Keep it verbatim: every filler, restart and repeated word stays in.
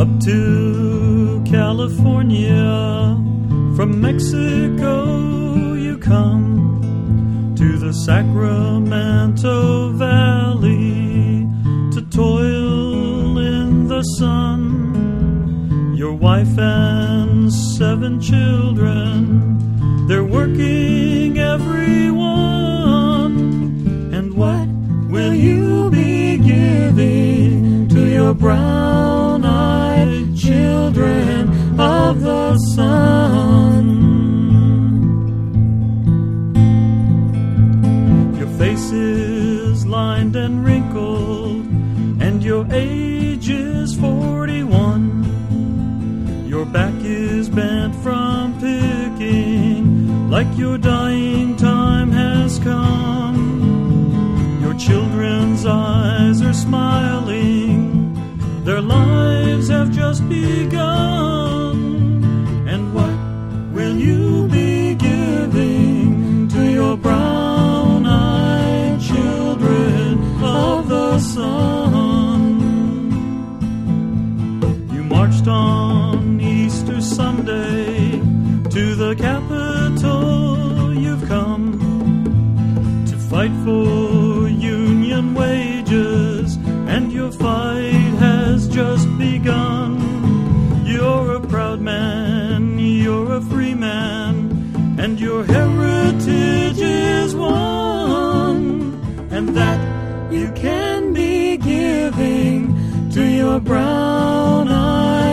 up to California. From Mexico you come to the Sacramento Valley to toil in the sun. Your wife and seven children, they're working everyone. And what will you be giving to your brown-eyed children of the sun? Your face is lined and wrinkled, and your age is forty-one. Your back is bent from picking, like your dying time has come. Your children's eyes are smiling, their lives have just begun. And what will you be giving to your brown-eyed children of the sun? You marched on Easter Sunday to the Capitol. You've come to fight for union wages, and your fight has just begun. You're a proud man, you're a free man, and your heritage is one. And that you can be giving to your brown eyes